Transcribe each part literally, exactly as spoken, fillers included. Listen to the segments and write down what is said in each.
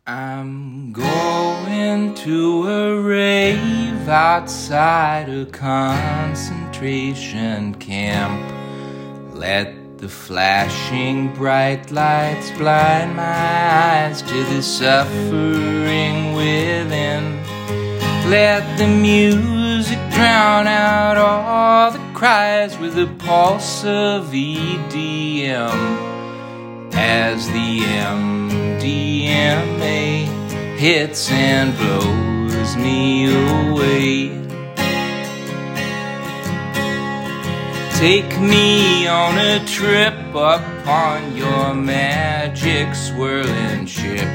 I'm going to a rave outside a concentration camp. Let the flashing bright lights blind my eyes to the suffering within. Let the music drown out all the cries with the pulse of E D M. As the M D M A hits and blows me away. Take me on a trip upon your magic swirling ship.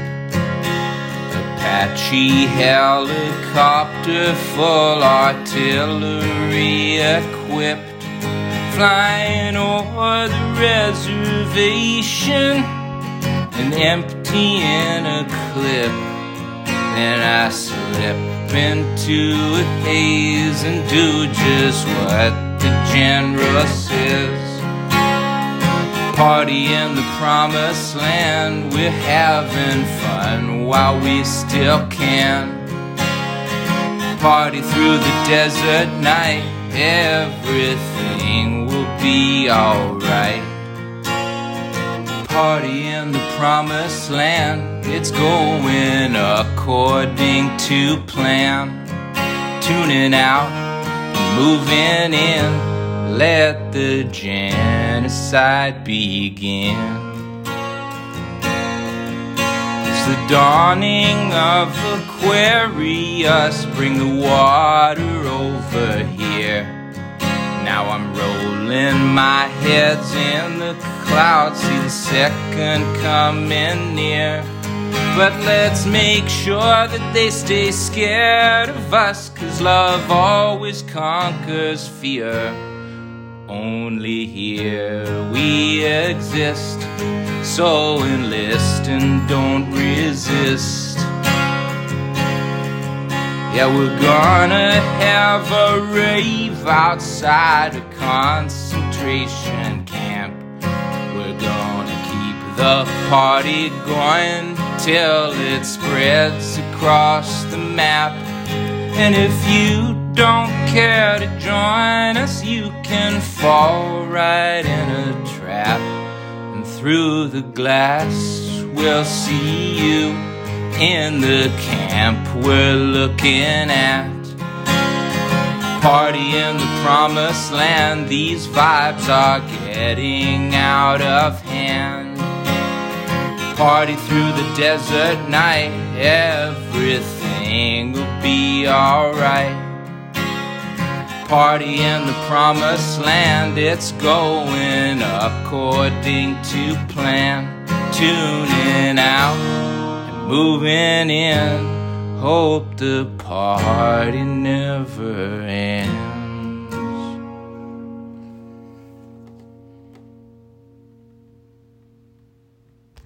Apache helicopter full artillery equipped, flying over the reservation and emptying a clip. Then I slip into a haze and do just what the general says. Party in the promised land, we're having fun while we still can. Party through the desert night, everything will be alright. Party in the promised land, it's going according to plan. Tuning out, moving in, let the genocide begin. It's the dawning of Aquarius, bring the water over here. Now I'm rolling my heads in the clouds, see the second coming near. But let's make sure that they stay scared of us, 'cause love always conquers fear. Only here we exist, so enlist and don't resist. Yeah, we're gonna have a rave outside a concentration camp. We're gonna keep the party going till it spreads across the map. And if you don't care to join us, you can fall right in a trap. And through the glass, we'll see you in the camp we're looking at. Party in the promised land, these vibes are getting out of hand. Party through the desert night, everything will be alright. Party in the promised land, it's going according to plan. Tuning out, moving in, hope the party never ends.